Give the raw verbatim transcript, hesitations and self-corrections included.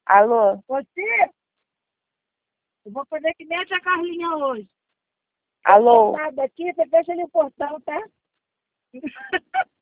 Alô? Você? Eu vou fazer que nem a tia Carlinha hoje. Alô? Nada aqui, você fecha ali o portão, tá?